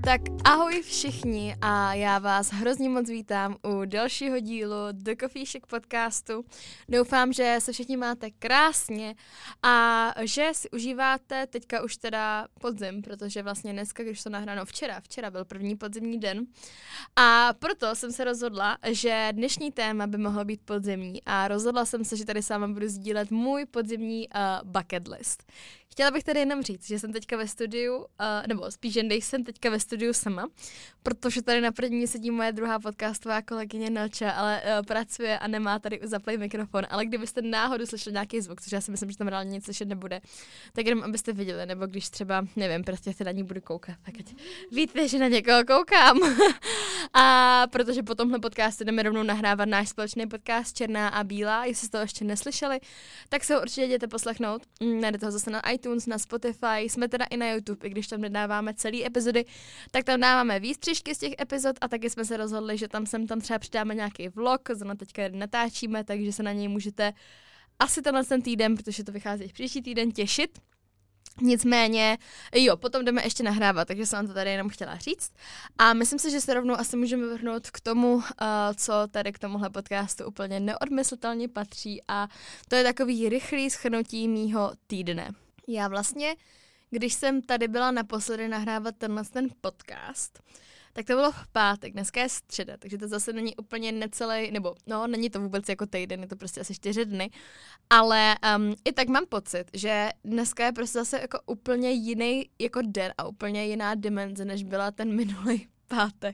Tak ahoj všichni a já vás hrozně moc vítám u dalšího dílu The Coffee Shack podcastu. Doufám, že se všichni máte krásně a že si užíváte teďka už teda podzim, protože vlastně dneska, když to nahráno včera byl první podzimní den a proto jsem se rozhodla, že dnešní téma by mohlo být podzimní a rozhodla jsem se, že tady s vámi budu sdílet můj podzimní bucket list. Chtěla bych tady jenom říct, že jsem teďka ve studiu, nebo spíš, že nejsem teďka ve studiu sama, protože tady na první sedí moje druhá podcastová kolegyně Nelča, ale pracuje a nemá tady zaplej mikrofon, ale kdybyste náhodou slyšeli nějaký zvuk, což já si myslím, že tam reálně nic slyšet nebude, tak jenom abyste viděli, nebo když třeba, nevím, prostě se na ní budu koukat, tak ať víte, že na někoho koukám. A protože po tomhle podcastu jdeme rovnou nahrávat náš společný podcast Černá a bílá, jestli jste to ještě neslyšeli, tak se ho určitě jděte poslechnout, najdete ho zase na iTunes, na Spotify, jsme teda i na YouTube, i když tam nedáváme celý epizody, tak tam dáváme výstřižky z těch epizod a taky jsme se rozhodli, že tam třeba přidáme nějaký vlog, zrovna teďka natáčíme, takže se na něj můžete asi ten týden, protože to vychází příští týden, těšit. Nicméně, jo, potom jdeme ještě nahrávat, takže jsem vám to tady jenom chtěla říct. A myslím si, že se rovnou asi můžeme vrhnout k tomu, co tady k tomuhle podcastu úplně neodmyslitelně patří a to je takový rychlý shrnutí mýho týdne. Já vlastně, když jsem tady byla naposledy nahrávat ten podcast, tak to bylo v pátek, dneska je středa, takže to zase není úplně necelý, nebo není to vůbec jako týden, je to prostě asi 4 dny, ale i tak mám pocit, že dneska je prostě zase jako úplně jiný jako den a úplně jiná dimenze, než byla ten minulý pátek,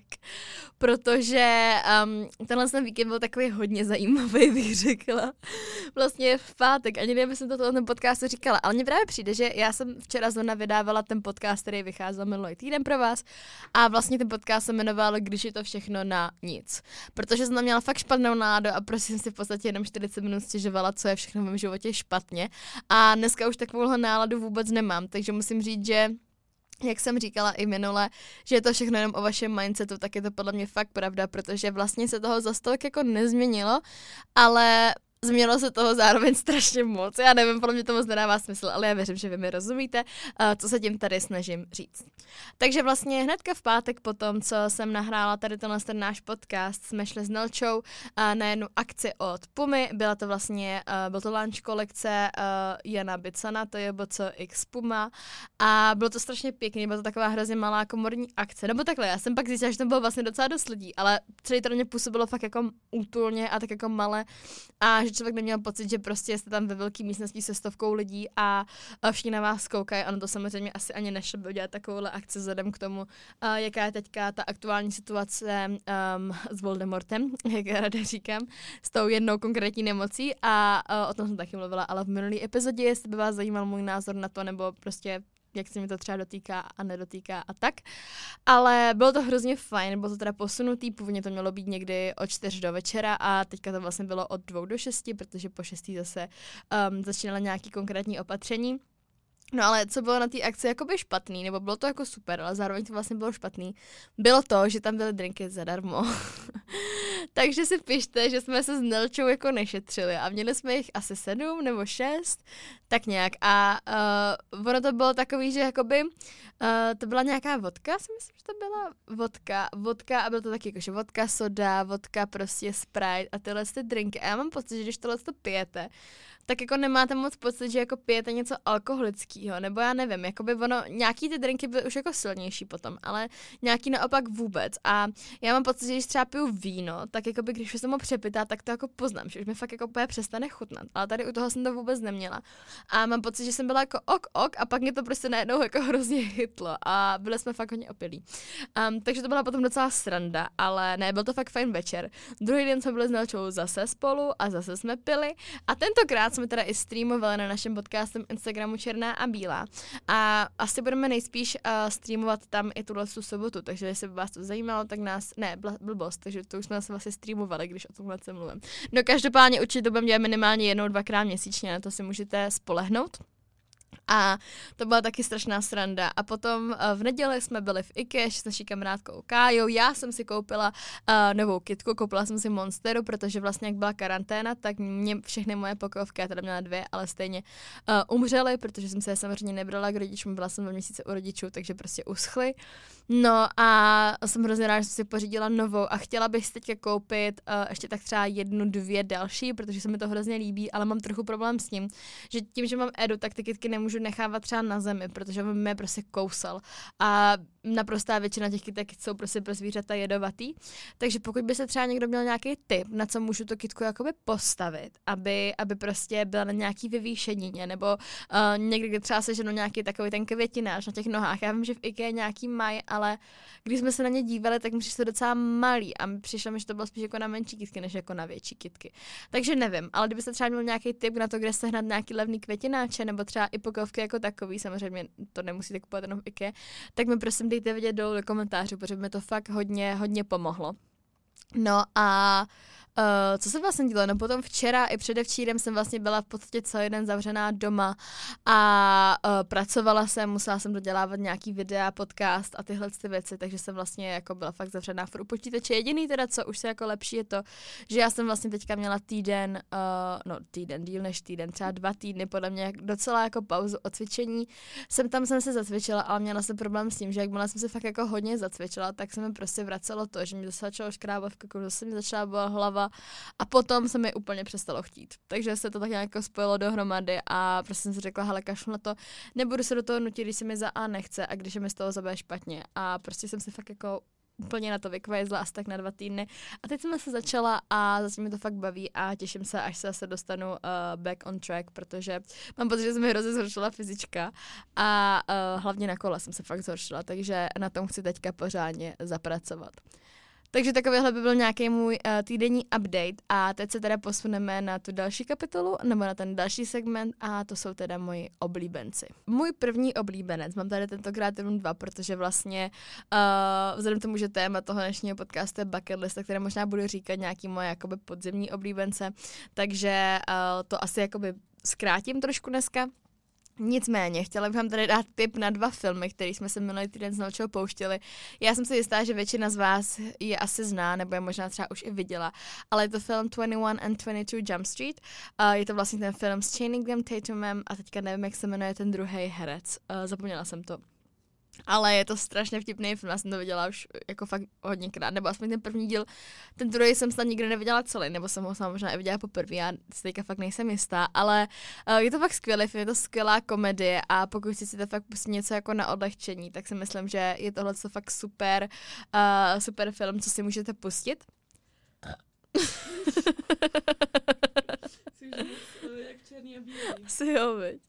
protože tenhle víkend byl takový hodně zajímavý, bych řekla. Vlastně v pátek, ani nevím, jsem to ten podcastu říkala, ale mně právě přijde, že já jsem včera zrovna vydávala ten podcast, který vycházel minulý týden pro vás a vlastně ten podcast se jmenoval Když je to všechno na nic, protože jsem tam měla fakt špatnou náladu a prostě jsem si v podstatě jenom 40 minut stěžovala, co je všechno v mém životě špatně a dneska už takovouhle náladu vůbec nemám, takže musím říct, že jak jsem říkala i minule, že je to všechno jenom o vašem mindsetu, tak je to podle mě fakt pravda, protože vlastně se toho zas tolik jako nezměnilo, ale změnilo se toho zároveň strašně moc. Já nevím, podle mě to moc nedává smysl, ale já věřím, že vy mi rozumíte, co se tím tady snažím říct. Takže vlastně hnedka v pátek potom, co jsem nahrála tady ten náš podcast, jsme šli s Nelčou na jednu akci od Pumy. Byla to vlastně, byl to launch kolekce Jana Bicana, to je X Puma a bylo to strašně pěkný, byla to taková hrozně malá komorní akce. Nebo takhle, já jsem pak zjistila, že tam bylo vlastně docela dost lidí, ale celý to na mě působilo fakt jako útulně a tak jako malé a že člověk neměl pocit, že prostě jste tam ve velké místnosti se 100 lidí a všichni na vás koukají. Ono to samozřejmě asi ani nešlo by udělat takovouhle akci vzhledem k tomu, jaká je teďka ta aktuální situace s Voldemortem, jak já ráda říkám, s tou jednou konkrétní nemocí a o tom jsem taky mluvila, ale v minulý epizodě, jestli by vás zajímal můj názor na to, nebo prostě jak se mi to třeba dotýká a nedotýká a tak. Ale bylo to hrozně fajn, bylo to teda posunutý, původně to mělo být někdy od 4 do večera a teďka to vlastně bylo od 2 do 6, protože po 6 zase začínala nějaký konkrétní opatření. No ale co bylo na té akci jakoby špatný, nebo bylo to jako super, ale zároveň to vlastně bylo špatný, bylo to, že tam byly drinky zadarmo. Takže si pište, že jsme se s Nelčou jako nešetřili a měli jsme jich asi 7 nebo 6, tak nějak. A ono to bylo takový, že jakoby to byla nějaká vodka, si myslím, že to byla vodka a bylo to taky jakože vodka, soda, vodka, prostě Sprite a tyhle ty drinky. A já mám pocit, že když tohle to pijete, tak jako nemáte moc pocit, že jako pijete něco alkoholického, nebo já nevím, jakoby ono, nějaký ty drinky byly už jako silnější potom, ale nějaký naopak vůbec. A já mám pocit, že když třeba piju víno, tak jakoby když jsem ho přepitá, tak to jako poznám, že už mi fakt jako úplně přestane chutnat, ale tady u toho jsem to vůbec neměla. A mám pocit, že jsem byla jako ok a pak mě to prostě najednou jako hrozně hitlo a byli jsme fakt hodně opilí. Takže to byla potom docela sranda, ale ne, byl to fakt fajn večer. Druhý den jsme byli s Nelčou zase spolu a zase jsme pili a tentokrát jsme teda i streamovali na našem podcastem Instagramu Černá a bílá. A asi budeme nejspíš streamovat tam i tuhle sobotu, takže jestli by vás to zajímalo, tak nás, blbost, takže to už jsme vlastně streamovali, když o tomhle se mluvím. No každopádně určitě to budeme dělat minimálně 1-2krát měsíčně, na to si můžete spolehnout. A to byla taky strašná sranda. A potom v neděli jsme byli v IKEA s naší kamarádkou Kájou. Já jsem si koupila novou kitku, koupila jsem si Monsteru, protože vlastně jak byla karanténa, tak mě všechny moje pokojovky, já teda měla 2, ale stejně umřely, protože jsem se je samozřejmě nebrala k rodičům, byla jsem 2 měsíce u rodičů, takže prostě uschly. No a jsem hrozně ráda, že jsem si pořídila novou a chtěla bych si teďka koupit ještě tak třeba 1, 2 další, protože se mi to hrozně líbí, ale mám trochu problém s tím, že tím, že mám Edu, tak ty kytky nemůžu nechávat třeba na zemi, protože on mě prostě kousal. A naprostá většina těch kytek jsou prostě pro zvířata jedovatý. Takže pokud by se třeba někdo měl nějaký tip, na co můžu tu kytku jakoby postavit, aby prostě byla na nějaký vyvýšenině, nebo někdy, kdy třeba seženu nějaký takový ten květinář na těch nohách. Já vím, že v IKEA nějaký mají, ale když jsme se na ně dívali, tak mi přišlo docela malý a přišlo mi, že to bylo spíš jako na menší kytky, než jako na větší kytky. Takže nevím, ale kdybyste třeba měl nějaký tip na to, kde sehnat nějaký levný květináče, nebo třeba i pokojovky jako takový, samozřejmě to nemusíte kupovat jenom v IKEA, tak mi prosím dejte vědět dolů do komentářů, protože mi to fakt hodně pomohlo. No a co jsem vlastně dělala? No potom včera i předevčírem jsem vlastně byla v podstatě celý den zavřená doma a pracovala jsem, musela jsem dodělávat nějaký videa, podcast a tyhle ty věci, takže jsem vlastně jako byla fakt zavřená u počítače. Jediný teda, co už se jako lepší je to, že já jsem vlastně teďka měla týden, díl než týden, třeba 2 týdny, podle mě docela jako pauzu od cvičení. Jsem se zacvičila, ale měla jsem problém s tím, že jakmile jsem se fakt jako hodně zacvičila, tak se mi prostě vracelo to, že mi začalo škrábat v krku, že se mi začala bolet hlava a potom se mi úplně přestalo chtít. Takže se to tak nějak jako spojilo dohromady a prostě jsem si řekla, hele, kašlu na to, nebudu se do toho nutit, když se mi za A nechce a když je mi z toho za B špatně. A prostě jsem si fakt jako úplně na to vykvajzla asi tak na 2 týdny. A teď jsem se začala a zase mi to fakt baví a těším se, až se zase dostanu back on track, protože mám pocit, že se mi hrozně zhoršila fyzička a hlavně na kole jsem se fakt zhoršila, takže na tom chci teďka pořádně zapracovat. Takže takovýhle by byl nějaký můj týdenní update a teď se teda posuneme na tu další kapitolu nebo na ten další segment a to jsou teda moji oblíbenci. Můj první oblíbenec, mám tady tentokrát jenom 2, protože vlastně vzhledem k tomu, že téma toho dnešního podcastu je bucket list, které možná budu říkat nějaký moje jakoby podzemní oblíbence, takže to asi jakoby zkrátím trošku dneska. Nicméně, chtěla bych vám tady dát tip na 2 filmy, které jsme se minulý týden z nočeho pouštěli. Já jsem si jistá, že většina z vás je asi zná, nebo je možná třeba už i viděla, ale je to film 21 and 22 Jump Street. Je to vlastně ten film s Channingem Tatumem a teďka nevím, jak se jmenuje ten druhý herec. Zapomněla jsem to. Ale je to strašně vtipný film, já jsem to viděla už jako fakt hodněkrát, nebo aspoň ten první díl, ten druhý jsem snad nikdy neviděla celý, nebo jsem ho sama možná i viděla poprvé, já si teďka fakt nejsem jistá, ale je to fakt skvělý film, je to skvělá komedie a pokud si to fakt pustit něco jako na odlehčení, tak si myslím, že je tohle fakt super film, co si můžete pustit. Jak černý a bílý. Asi jo, viď.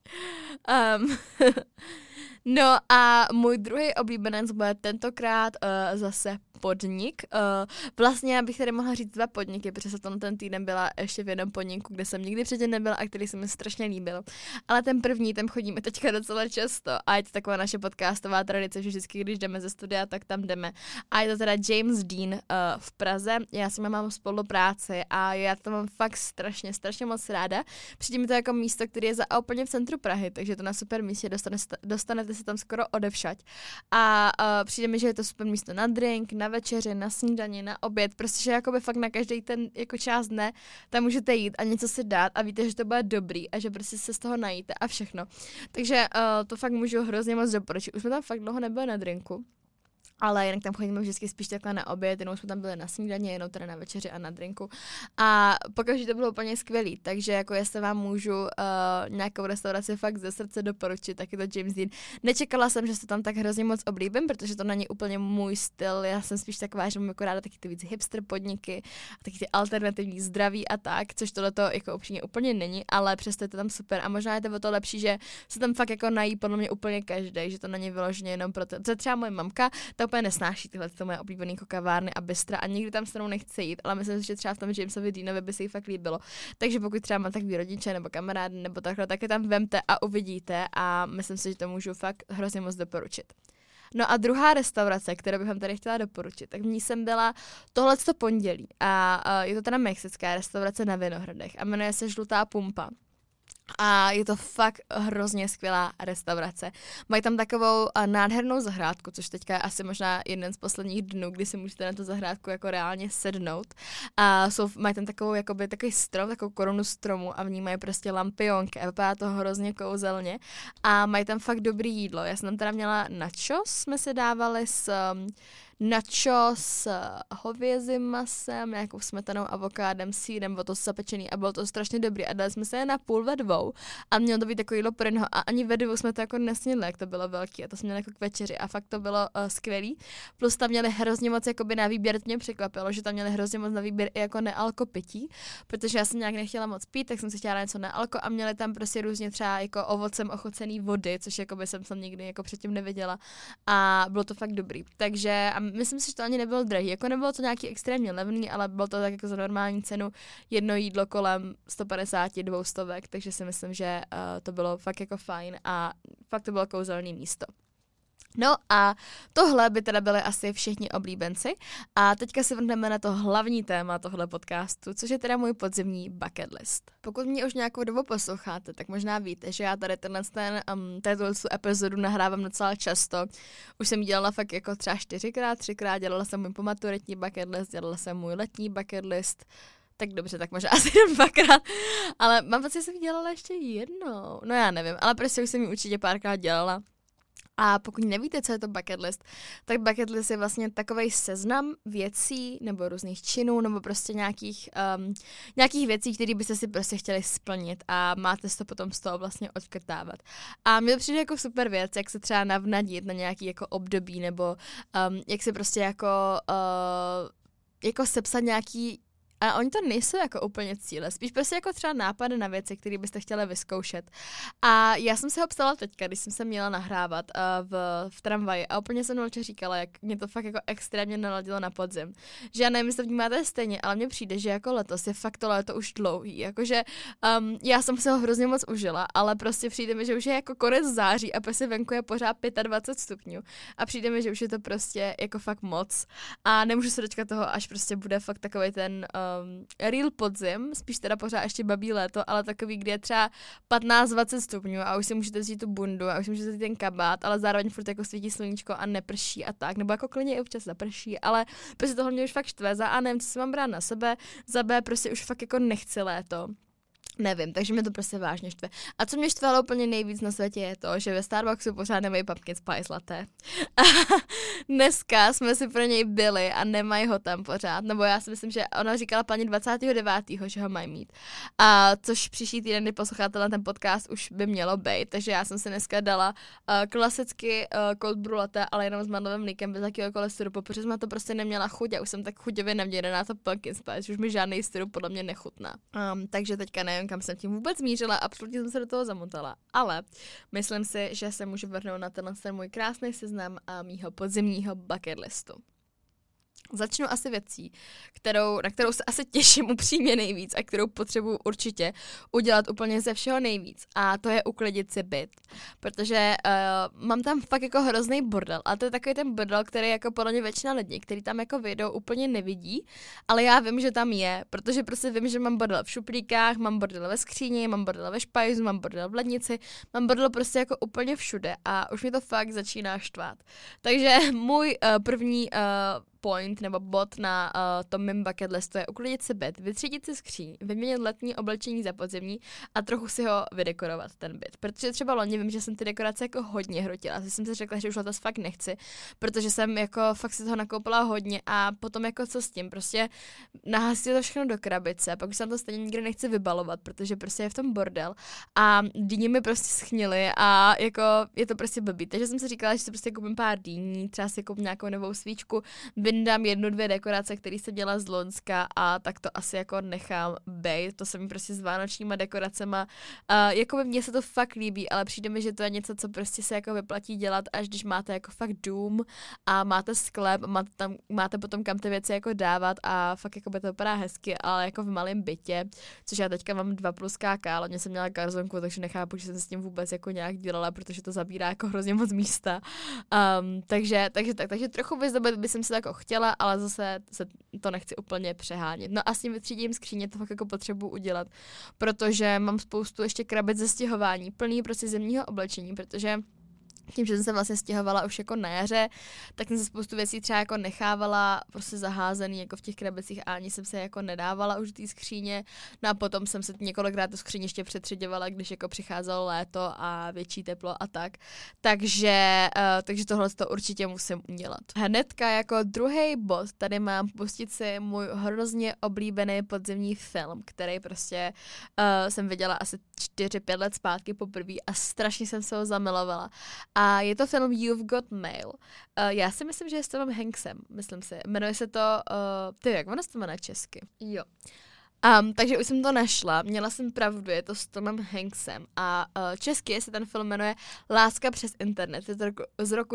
No a můj druhý oblíbenec bude tentokrát zase podnik. Vlastně já bych tady mohla říct 2 podniky, protože jsem ten týden byla ještě v jednom podniku, kde jsem nikdy předtím nebyla a který se mi strašně líbil. Ale ten první, tam chodíme teďka docela často a je to taková naše podcastová tradice, že vždycky, když jdeme ze studia, tak tam jdeme. A je to teda James Dean v Praze. Já s ním mám spolupráci a já to mám fakt strašně moc ráda. Přijde mi to jako místo, které je za úplně v centru Prahy, takže to na super místě, dostanete se tam skoro odevšať. A přijde mi, že je to super místo na drink, na večeři, na snídani, na oběd, prostě že jakoby fakt na každý ten jako část dne tam můžete jít a něco si dát a víte, že to bude dobrý a že prostě se z toho najíte a všechno. Takže to fakt můžu hrozně moc doporučit. Už jsme tam fakt dlouho nebyli na drinku. Ale jinak tam chodíme vždycky spíš takhle na oběd, jenom jsme tam byli na snídaně, jenom teda na večeři a na drinku. A pokaždé to bylo úplně skvělý, takže jako jestli vám můžu nějakou restauraci fakt ze srdce doporučit, tak je to James Dean. Nečekala jsem, že se tam tak hrozně moc oblíbím, protože to není úplně můj styl, já jsem spíš taková, že mám jako ráda taky ty víc hipster podniky, taky ty alternativní zdraví a tak, což tohleto jako upřímně úplně není, ale přesto je to tam super a možná je to o to lepší, že se tam fakt jako nají podle mě úplně každý, že to není vyloženě jenom pro to. Třeba moje mamka, ta úplně nesnáší tyhle moje oblíbené kavárny a bystra a nikdy tam se mnou nechce jít, ale myslím si, že třeba v tom Jamesovi Deanovi by se jí fakt líbilo. Takže pokud třeba má takový rodiče nebo kamarády nebo takhle, tak je tam vemte a uvidíte a myslím si, že to můžu fakt hrozně moc doporučit. No a druhá restaurace, kterou bych vám tady chtěla doporučit, tak v ní jsem byla tohleto pondělí a je to teda mexická restaurace na Vinohradech a jmenuje se Žlutá pumpa. A je to fakt hrozně skvělá restaurace. Mají tam takovou nádhernou zahrádku, což teďka je asi možná jeden z posledních dnů, kdy si můžete na tu zahrádku jako reálně sednout. A mají tam takový strom, takovou korunu stromu a v ní mají prostě lampionky a vypadá to hrozně kouzelně. A mají tam fakt dobrý jídlo. Já jsem tam teda měla nachos, jsme si dávali nachos s hovězím masem, nějakou smetanou, avokádem, sýrem, bylo to zapečený a bylo to strašně dobrý a dali jsme se je na půl ve dvou a mělo to být takový jídlo pro jednoho a ani ve dvou jsme to jako nesnědli, jak to bylo velký a to jsme měli jako k večeři a fakt to bylo skvělý. Plus tam měli hrozně moc jakoby na výběr, to mě překvapilo, že tam měli hrozně moc na výběr i jako nealko pití, protože já jsem nějak nechtěla moc pít, tak jsem si chtěla něco nealko a měli tam prostě různě třeba jako ovocem ochocený vody, což jakoby jsem nikdy jako předtím neviděla a bylo to fakt dobrý. Takže myslím si, že to ani nebylo drahý. Jako nebylo to nějaký extrémně levný, ale bylo to tak jako za normální cenu jedno jídlo kolem 150-200, takže si myslím, že to bylo fakt jako fajn a fakt to bylo kouzelný místo. No a tohle by teda byly asi všichni oblíbenci a teďka se vrhneme na to hlavní téma tohle podcastu, což je teda můj podzimní bucket list. Pokud mě už nějakou dobu posloucháte, tak možná víte, že já tady této epizodu nahrávám docela často. Už jsem ji dělala fakt jako třeba 4x, dělala jsem můj pomaturitní bucket list, dělala jsem můj letní bucket list, tak dobře, tak možná asi jen dvakrát, ale mám pocit, že jsem ji dělala ještě jednou, no já nevím, ale prostě už jsem ji určitě párkrát dělala. A pokud nevíte, co je to bucket list, tak bucket list je vlastně takovej seznam věcí nebo různých činů nebo prostě nějakých věcí, které byste si prostě chtěli splnit a máte se to potom z toho vlastně odkrtávat. A mně to přijde jako super věc, jak se třeba navnadit na nějaký jako období nebo jak se prostě jako sepsat nějaký. A oni to nejsou jako úplně cíle, spíš prostě jako třeba nápady na věci, které byste chtěli vyzkoušet. A já jsem se ho psala teďka, když jsem se měla nahrávat v tramvaji a úplně jsem Nolče říkala, jak mě to fakt jako extrémně naladilo na podzim. Že já nevím, jestli to vnímáte stejně, ale mně přijde, že jako letos je fakt to léto už dlouhý. Jakože já jsem se ho hrozně moc užila, ale prostě přijde mi, že už je jako konec září a prostě venku je pořád 25 stupňů. A přijde mi, že už je to prostě jako fakt moc. A nemůžu se dočkat toho, až prostě bude fakt takovej ten real podzim, spíš teda pořád ještě babí léto, ale takový, kde je třeba 15-20 stupňů a už si můžete vzít tu bundu a už si můžete vzít ten kabát, ale zároveň furt jako svítí sluníčko a neprší a tak, nebo jako klidně i občas zaprší, ale prostě tohle mě už fakt štve, za A nevím, co si mám brát na sebe, za B prostě už fakt jako nechci léto. Nevím, takže mě to prostě vážně štve. A co mě štvalo úplně nejvíc na světě je to, že ve Starbucksu pořád nemají pumpkin spice latte. A dneska jsme si pro něj byli a nemají ho tam pořád. Nebo já si myslím, že ona říkala paní 29., že ho mají mít. A což příští týden, kdy posloucháte na ten podcast, už by mělo být. Takže já jsem si dneska dala klasicky cold brew latte, ale jenom s mandlovým mlíkem, bez jakýhokoliv syrupu, protože jsem na to prostě neměla chuť. Já už jsem tak chuťově naměřená na to pumpkin spice, už mi žádný syrup podle mě nechutná. Takže teďka nevím, kam jsem tím vůbec mířila, absolutně jsem se do toho zamotala, ale myslím si, že se můžu vrhnout na ten můj krásný seznam mýho podzimního bucket listu. Začnu asi věcí, na kterou se asi těším upřímně nejvíc a kterou potřebuji určitě udělat úplně ze všeho nejvíc. A to je uklidit si byt. Protože mám tam fakt jako hrozný bordel. A to je takový ten bordel, který jako podle mě většina lidí, který tam jako vyjdou, úplně nevidí. Ale já vím, že tam je, protože prostě vím, že mám bordel v šuplíkách, mám bordel ve skříni, mám bordel ve špajzu, mám bordel v lednici, mám bordel prostě jako úplně všude. A už mi to fakt začíná štvát. Takže můj první point nebo bod na tom mým bucket listu je uklidit si byt, vytřídit si skříň, vyměnit letní oblečení za podzimní a trochu si ho vydekorovat, ten byt. Protože třeba loni vím, že jsem ty dekorace jako hodně hrotila. Asi jsem si řekla, že už letos fakt nechci, protože jsem jako fakt si toho nakoupila hodně a potom jako co s tím, prostě nahásit to všechno do krabice, pak už se to stejně nikdy nechci vybalovat, protože prostě je v tom bordel a dýně mi prostě schnily a jako je to prostě blbý. Takže jsem si říkala, že si prostě koupím pár dýní, třeba si koupím nějakou novou svíčku, vyndám 1-2 dekorace, které jsem dělala z Loňska a tak to asi jako nechám bejt. To se mi prostě s vánočníma dekoracema. Jako by mně se to fakt líbí, ale přijde mi, že to je něco, co prostě se jako vyplatí dělat, až když máte jako fakt dům a máte sklep, máte potom kam ty věci jako dávat a fakt jako by to vypadá hezky, ale jako v malém bytě, což já teďka mám 2 + KK, ale mě jsem měla garzonku, takže nechápu, že jsem s tím vůbec jako nějak dělala, protože to zabírá jako hrozně moc místa. Takže trochu vyzdobit by jsem si jako chtěla, ale zase se to nechci úplně přehánět. No a s tím vytřídím skříně to fakt jako potřebuji udělat, protože mám spoustu ještě krabic ze stěhování, plný prostě zimního oblečení, protože tím, že jsem se vlastně stěhovala už jako na jaře, tak jsem se spoustu věcí třeba jako nechávala prostě zaházený jako v těch krabicích a ani jsem se jako nedávala už do té skříně. No a potom jsem se několikrát tu skříň ještě přetřiďovala, když jako přicházelo léto a větší teplo a tak. Takže tohle to určitě musím udělat. Hnedka jako druhý bod tady mám pustit si můj hrozně oblíbený podzimní film, který prostě jsem viděla asi 4-5 let zpátky poprvé a strašně jsem se ho zamilovala. A je to film You've Got Mail. Já si myslím, že je s Tomem Hanksem, myslím si. Jmenuje se to, jak ono se to jmenuje česky? Jo. Takže už jsem to našla, měla jsem pravdu, je to s Tomem Hanksem a česky se ten film jmenuje Láska přes internet, je to z roku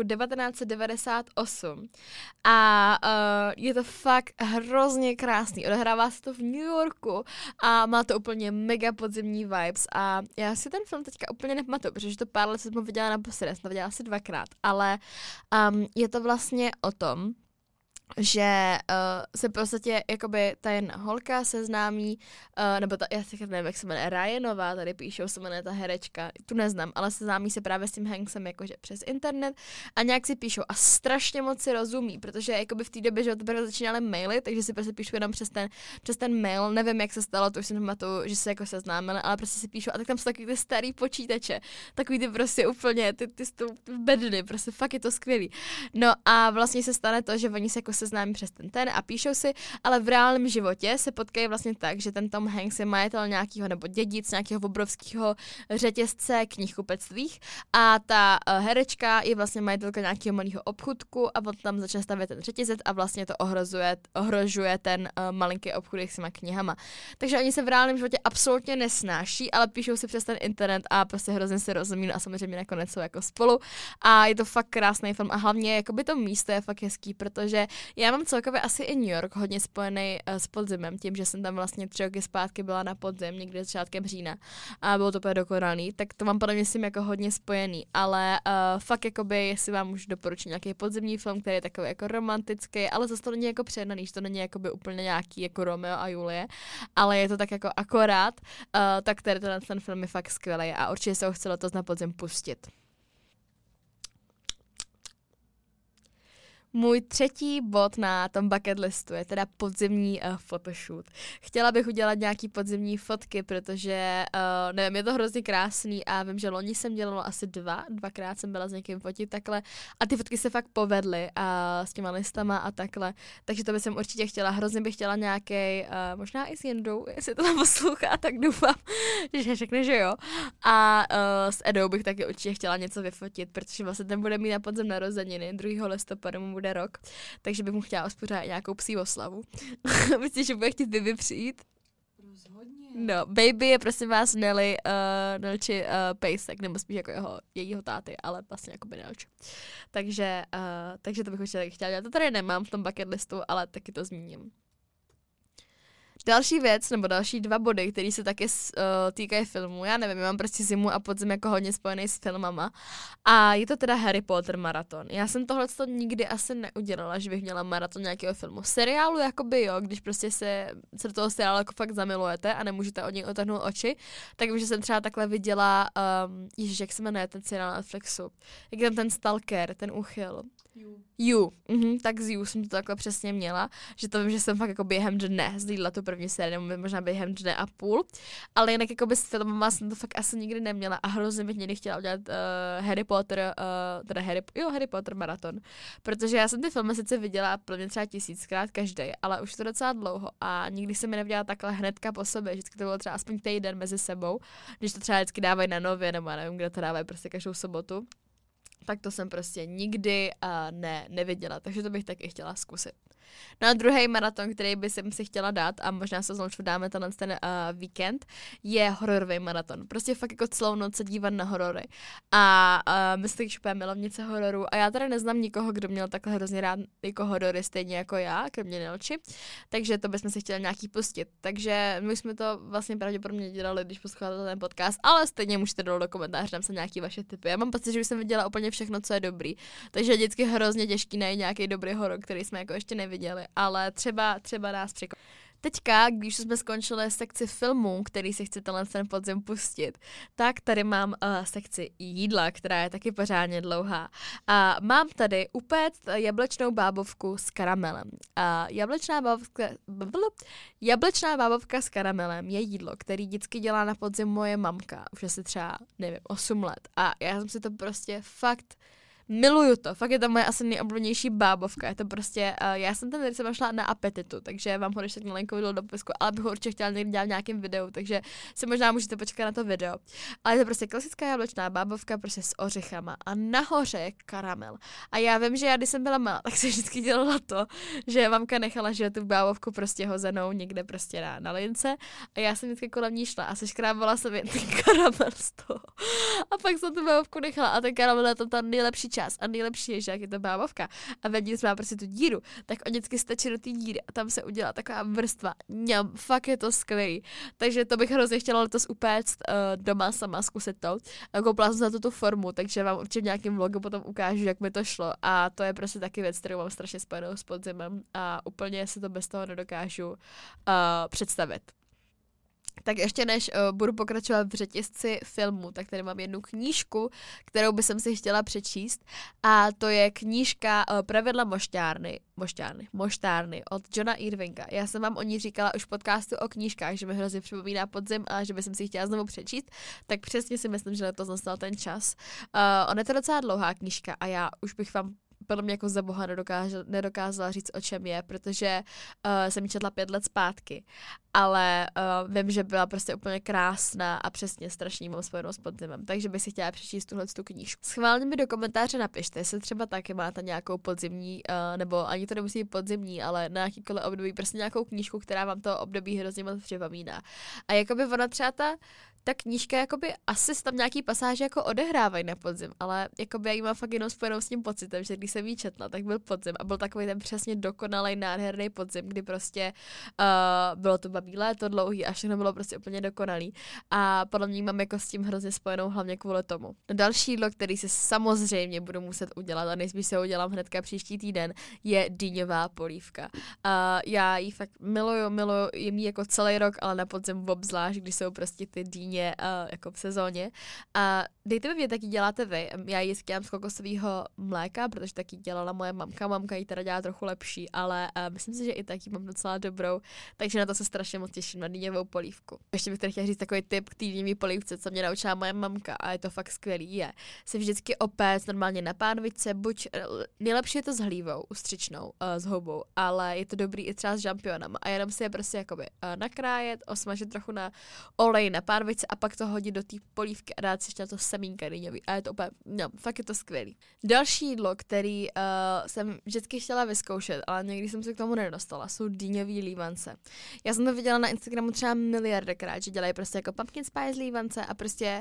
1998 a je to fakt hrozně krásný, odehrává se to v New Yorku a má to úplně mega podzimní vibes a já si ten film teďka úplně nepamatuju, protože to pár let jsem ho viděla naposledy, jsem to viděla asi 2krát, ale je to vlastně o tom, že se v podstatě jakoby ta jedna holka seznámí, nebo já si nevím, jak se jmenuje, Ryanová, tady píšou, se jmenuje ta herečka, tu neznám, ale seznámí se právě s tím Hanksem jakože přes internet a nějak si píšou a strašně moc si rozumí, protože jakoby v té době, že teprve začínaly maily, takže si prostě píšou jenom přes ten mail, nevím, jak se stalo, to už jsem pamatuju, že se jako seznámili, ale prostě si píšou a tak tam jsou takový ty starý počítače, takový ty prostě úplně, ty bedny, prostě fakt je to skvělý. No a vlastně se stane to, že oni se jako seznámí přes ten a píšou si, ale v reálném životě se potkají vlastně tak, že ten Tom Hanks je majitel nějakého nebo dědic nějakého obrovského řetězce knihkupectvích a ta herečka je vlastně majitelka nějakého malého obchůdku a on tam začne stavět ten řetězec a vlastně to ohrožuje ten malinký obchůdek s těma knihama. Takže oni se v reálném životě absolutně nesnáší, ale píšou si přes ten internet a prostě hrozně se rozumí, no a samozřejmě nakonec jsou jako spolu a je to fakt krásný film a hlavně jakoby to místo je fakt hezký, protože já mám celkově asi i New York hodně spojený s podzimem, tím, že jsem tam vlastně 3 roky zpátky byla na podzim, někdy začátkem října a bylo to úplně dokonalý, tak to mám podle mě s tím jako hodně spojený, ale fakt jakoby, jestli vám můžu doporučit nějaký podzimní film, který je takový jako romantický, ale zase to není jako předaný, že to není jakoby úplně nějaký jako Romeo a Julie, ale je to tak jako akorát, tak ten film je fakt skvělý a určitě se ho chci letos na podzim pustit. Můj třetí bod na tom bucket listu je teda podzimní photoshoot. Chtěla bych udělat nějaký podzimní fotky, protože, nevím, je to hrozně krásný a vím, že loni jsem dělala asi dvakrát jsem byla s někým fotit takhle a ty fotky se fakt povedly s těma listama a takhle, takže to bych jsem určitě chtěla, hrozně bych chtěla nějaký, možná i s Jendou, jestli to tam poslouchá, tak doufám, že řekne, že jo. A s Edou bych taky určitě chtěla něco vyfotit, protože vlastně ten bude mít na podzim narozeniny, 2. listopadu mu bude rok, takže bych mu chtěla uspořádat nějakou psí oslavu. Myslíš, že bude chtít Bibi přijít? Rozhodně. No, Baby je prosím vás Nelči pejsek, nebo spíš jako jejího táty, ale vlastně jako by Nelči. Takže to bych určitě chtěla dělat. To tady nemám v tom bucket listu, ale taky to zmíním. Další věc, nebo další 2 body, které se taky týkají filmu, já nevím, já mám prostě zimu a podzim jako hodně spojený s filmama a je to teda Harry Potter maraton. Já jsem tohleto nikdy asi neudělala, že bych měla maraton nějakého filmu. Seriálu jakoby jo, když prostě se do toho seriálu jako fakt zamilujete a nemůžete od něj otrhnout oči, tak vím, že jsem třeba takhle viděla, ježiš, jak se jmenuje ten seriál na Netflixu, jak tam ten stalker, ten úchyl. You. Tak z You jsem to takhle přesně měla, že to vím, že jsem fakt jako během dne zlídla tu první sérii, nebo možná během dne a půl, ale jinak jako by s filmama jsem to fakt asi nikdy neměla a hrozně bych někdy chtěla udělat Harry Potter maraton, protože já jsem ty filmy sice viděla plně třeba 1000krát každý, ale už to docela dlouho a nikdy jsem mi neviděla takhle hnedka po sobě, vždycky to bylo třeba aspoň týden mezi sebou, když to třeba vždycky dávají na Nově, nebo já nevím, kde to dávají prostě každou sobotu. Tak to jsem prostě nikdy neviděla, takže to bych taky chtěla zkusit. No a druhý maraton, který by jsem si chtěla dát, a možná se znovu dáme ten víkend, je hororový maraton. Prostě fakt jako celou noc se dívat na horory. A my jsme taky úplně milovnice hororu a já tady neznám nikoho, kdo měl takhle hrozně rád jako horory stejně jako já, kromě Nelči, takže to bychom si chtěli nějaký pustit. Takže my jsme to vlastně pravděpodobně dělali, když posloucháte ten podcast, ale stejně můžete dole do komentáře napsat nějaký vaše tipy. Já mám pocit, že už jsem viděla úplně všechno, co je dobrý. Takže je vždycky hrozně těžký najít nějaký dobrý horor, který jsme jako ještě neviděli, ale třeba nás překvapí. Teďka, když jsme skončili sekci filmů, který si chcete ten podzim pustit, tak tady mám sekci jídla, která je taky pořádně dlouhá. A mám tady upéct jablečnou bábovku s karamelem. Jablečná bábovka s karamelem je jídlo, který vždycky dělá na podzim moje mamka. Už asi třeba, 8 let. A já jsem si to prostě fakt miluju to, fakt je to moje asi nejoblíbenější bábovka, je to prostě, já jsem ten recept šla na apetitu, takže vám ho ještě tak nalinkuju do popisku, ale bych ho určitě chtěla někdy dělat v nějakém videu, takže si možná můžete počkat na to video. Ale je to prostě klasická jablečná bábovka prostě s ořechama a nahoře je karamel. A já vím, že já když jsem byla malá, tak jsem vždycky dělala to, že mamka nechala, že tu bábovku prostě hozenou někde prostě na lince a já jsem vždycky kolem ní šla a seškrábala jsem jen ten karamel z toho. A pak jsem tu bábovku nechala a ten karamel je to ta nejlepší čas a nejlepší je, že jak je to bábovka a vevnitř má prostě tu díru, tak on vždycky stačí do té díry a tam se udělá taková vrstva. Fakt je to skvělý. Takže to bych hrozně chtěla letos upéct doma sama, zkusit to. Koupila jsem za tu formu, takže vám určitě v nějakém vlogu potom ukážu, jak mi to šlo a to je prostě taky věc, kterou mám strašně spojenou s podzimem a úplně si to bez toho nedokážu představit. Tak ještě než budu pokračovat v řetězci filmu, tak tady mám jednu knížku, kterou bych si chtěla přečíst a to je knížka Pravidla moštárny od Johna Irvinga. Já jsem vám o ní říkala už v podcastu o knížkách, že mi hrozně připomíná podzim a že bych si ji chtěla znovu přečíst, tak přesně si myslím, že letos nastal ten čas. Ona je to docela dlouhá knížka a já už bych vám podle mě jako za boha nedokázala říct, o čem je, protože jsem ji četla 5 let zpátky, ale vím, že byla prostě úplně krásná a přesně strašně mám spojenou s podzimem, takže bych si chtěla přečíst tu knížku. Schválně mi do komentáře napište, jestli třeba taky máte nějakou podzimní, nebo ani to nemusí být podzimní, ale na jakýkoliv období, prostě nějakou knížku, která vám to období hrozně moc připomíná. A jakoby ona třeba ta knížka, jakoby asi tam nějaký pasáže jako odehrávají na podzim, ale jakoby já jí mám fakt jenom spojenou s tím pocitem, že když jsem jí četla, tak byl podzim a byl takový ten přesně dokonalý, nádherný podzim, kdy prostě bylo to babí léto dlouhý a všechno bylo prostě úplně dokonalý a podle mě mám jako s tím hrozně spojenou hlavně kvůli tomu. No další jídlo, který si samozřejmě budu muset udělat a nejspíš se ho udělám hnedka příští týden, je dýňová polívka. Já ji fakt miluju, jím ji jako celý rok, ale na podzim obzvlášť, když jsou prostě ty dýně jako v sezóně. A dejte mi vědět, jak ji děláte vy. Já ji dělám z kokosového mléka, protože taky dělala moje mamka. Mamka ji teda dělá trochu lepší, ale myslím si, že i taky mám docela dobrou, takže na to se strašně moc těším, na dýňovou polívku. Ještě bych tady chtěla říct takový tip k té dýňové polívce, co mě naučila moje mamka a je to fakt skvělý. Je se vždycky opéct normálně na pánvičce, buď nejlepší je to s hlívou, ustřičnou, s houbou, ale je to dobrý i třeba s žampionama a jenom si je prostě jakoby nakrájet, osmažit trochu na olej na pánvičce a pak to hodit do té polívky a dát si ještě na to semínka dýňový a je to úplně, fakt je to skvělý. Další jídlo, který jsem vždycky chtěla vyzkoušet, ale někdy jsem se k tomu nedostala, jsou dýňový lívance. Já jsem to viděla na Instagramu třeba miliardakrát, že dělají prostě jako pumpkin spice lívance a prostě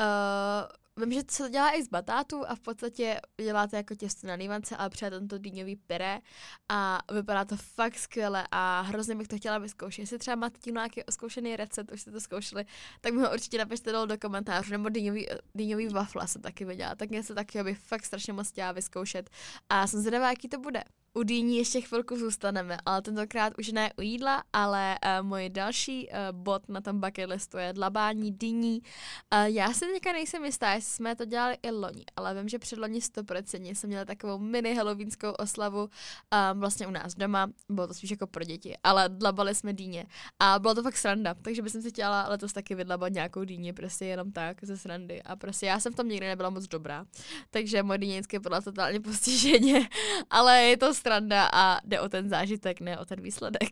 vím, že se to dělá i z batátu a v podstatě děláte jako těsto na lívance, ale přijáte tento dýňový pyré a vypadá to fakt skvěle a hrozně bych to chtěla vyzkoušet. Jestli třeba máte tím nějaký zkoušený recept, už jste to zkoušeli, tak mi ho určitě napište dolů do komentářů, nebo dýňový wafle jsem taky viděla, tak mě se taky bych fakt strašně moc chtěla vyzkoušet a jsem zvědavá, jaký to bude. U dýní ještě chvilku zůstaneme, ale tentokrát už ne u jídla, ale můj další bod na tom bucket listu je dlabání dýní. Já si teďka nejsem jistá, jestli jsme to dělali i loni, ale vím, že předloni 100% jsem měla takovou mini halloweenskou oslavu vlastně u nás doma, bylo to spíš jako pro děti, ale dlabali jsme dýně a bylo to fakt sranda, takže bych si chtěla letos taky vydlabat nějakou dýni, prostě jenom tak ze srandy a prostě já jsem v tom nikdy nebyla moc dobrá, takže moje dýně vždycky byla totálně postiženě, ale je to sranda a jde o ten zážitek, ne o ten výsledek.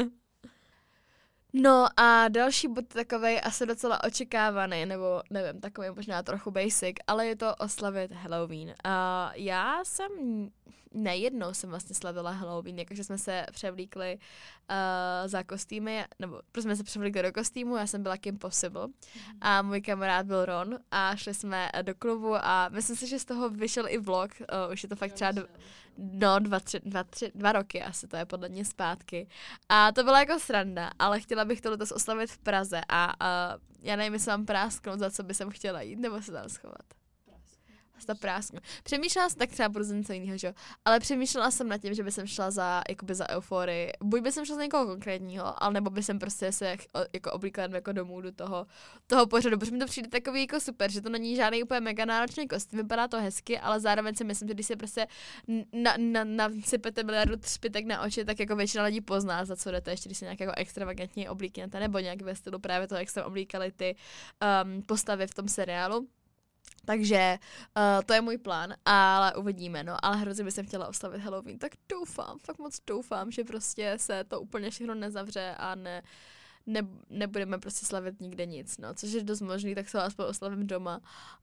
No a další bod takovej asi docela očekávaný, nebo nevím, takový možná trochu basic, ale je to oslavit Halloween. Já jsem nejednou jsem vlastně slavila Halloween, jakože jsme se převlíkli za kostýmy, nebo prostě jsme se převlíkli do kostýmu, já jsem byla Kim Possible a můj kamarád byl Ron a šli jsme do klubu a myslím si, že z toho vyšel i vlog, už je to fakt třeba 2 roky asi, to je podle mě zpátky. A to byla jako sranda, ale chtěla bych to letos oslavit v Praze a já nevím, jestli mám prásknout, za co by jsem chtěla jít, nebo se tam schovat. Prásknu. Přemýšlela jsem, tak třeba budu něco jiného, že? Ale přemýšlela jsem nad tím, že by jsem šla za euforii. Buď by jsem šla za někoho konkrétního, ale nebo by jsem prostě se jako oblíkla jako do můdu toho pořadu, protože mi to přijde takový jako super, že to není žádný úplně mega náročný kostým, vypadá to hezky, ale zároveň si myslím, že když si prostě nasypete miliardu třpitek na oči, tak jako většina lidí pozná, za co jdete, ještě když si nějak jako extravagantně oblíknete, nebo nějak ve stylu právě toho, jak se oblíkali ty postavy v tom seriálu. Takže to je můj plán, ale uvidíme, no, ale hrozně bych jsem chtěla oslavit Halloween, tak doufám, fakt moc doufám, že prostě se to úplně všechno nezavře a nebudeme prostě slavit nikde nic, no, což je dost možný, tak se aspoň oslavím doma,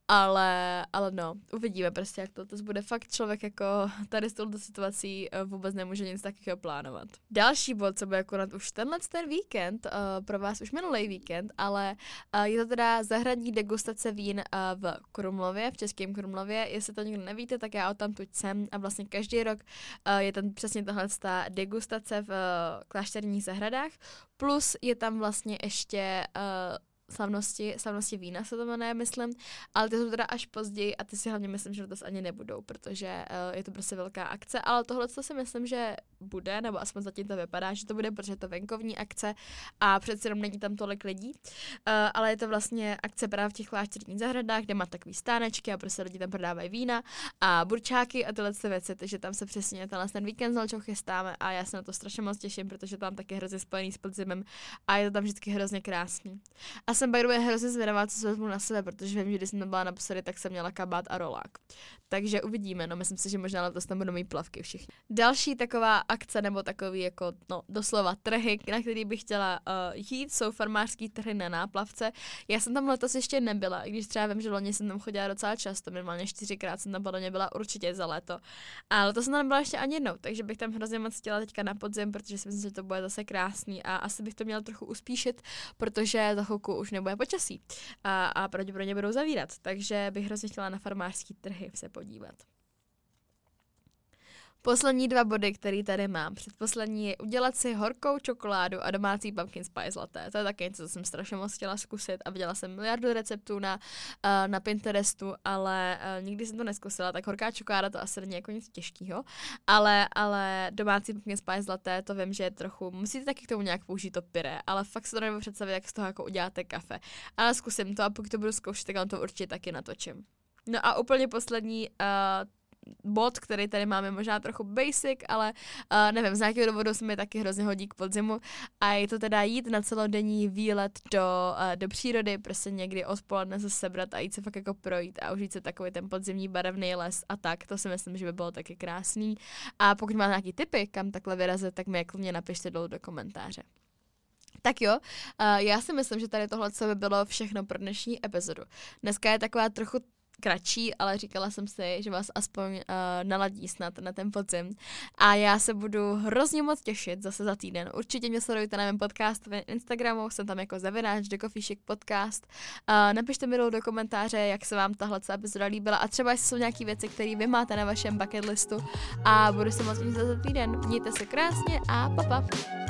ale no, uvidíme prostě, jak to bude fakt člověk jako tady s touto situací vůbec nemůže nic takového plánovat. Další bod, co bude konat už ten víkend, pro vás už minulý víkend, ale je to teda zahradní degustace vín v Krumlově, v Českém Krumlově, jestli to někdo nevíte, tak já odtamtud jsem a vlastně každý rok je tam přesně tahle degustace v klášterních zahradách, plus je tam vlastně ještě slavnosti vína se to jmenuje, myslím, ale ty jsou teda až později a ty si hlavně myslím, že to ani nebudou, protože je to prostě velká akce, ale tohle si myslím, že bude, nebo aspoň zatím to vypadá, že to bude, protože je to venkovní akce a přece jenom není tam tolik lidí, ale je to vlastně akce právě v těch klášterních zahradách, kde má takový stánečky a prostě lidi tam prodávají vína a burčáky a tyhle věci, takže tam se přesně ten víkend s chystáme a já se na to strašně moc těším, protože tam taky hrozně spojený s podzimem a je to tam vždycky hrozně krásný. A jsem by hrozně zvědavá, co se vezmu na sebe, protože vím, že když jsem tam byla naposledy, tak jsem měla kabát a rolák. Takže uvidíme, no, myslím si, že možná letos tam budou mít plavky všichni. Další taková akce, nebo takový jako, no, doslova trhy, na který bych chtěla jít, jsou farmářský trhy na Náplavce. Já jsem tam letos ještě nebyla, i když třeba vím, že loni jsem tam chodila docela často, minimálně 4krát jsem tam podle mě byla určitě za léto. Ale letos jsem tam nebyla ještě ani jednou, takže bych tam hrozně moc chtěla teďka na podzim, protože si myslím, že to bude zase krásný a asi bych to měla trochu uspíšit, protože za chvilku už nebude počasí a pravděpodobně budou zavírat, takže bych hrozně chtěla na farmářský trhy se podívat. Poslední 2 body, které tady mám. Předposlední je udělat si horkou čokoládu a domácí pumpkin spice latte. To je taky něco, co jsem strašně moc chtěla zkusit a viděla jsem miliardu receptů na Pinterestu, ale nikdy jsem to neskusila, tak horká čokoláda to asi není jako nic těžkého, ale domácí pumpkin spice latte, to vím, že je trochu, musíte taky k tomu nějak použít to pyré, ale fakt se to nebudu představit, jak z toho jako uděláte kafe. Ale zkusím to a pokud to budu zkoušet, tak vám to určitě taky natočím. No a úplně poslední bod, který tady máme, možná trochu basic, ale nevím, z nějakého důvodu se mi taky hrozně hodí k podzimu a je to teda jít na celodenní výlet do přírody, prostě někdy odpoledne se sebrat a jít se fakt jako projít a užít se takový ten podzimní barevný les a tak, to si myslím, že by bylo taky krásný a pokud máte nějaký tipy, kam takhle vyrazit, tak mi jako mě napište dolů do komentáře. Tak jo, já si myslím, že tady tohle by bylo všechno pro dnešní epizodu. Dneska je taková trochu kratší, ale říkala jsem si, že vás aspoň naladí snad na ten podzim. A já se budu hrozně moc těšit zase za týden. Určitě mě sledujte na mém podcastu na Instagramu, jsem tam jako @ The Coffee Chic Podcast. Napište mi do komentáře, jak se vám tahle epizoda líbila a třeba jestli jsou nějaké věci, které vy máte na vašem bucket listu a budu se moc těšit za týden. Mějte se krásně a pa.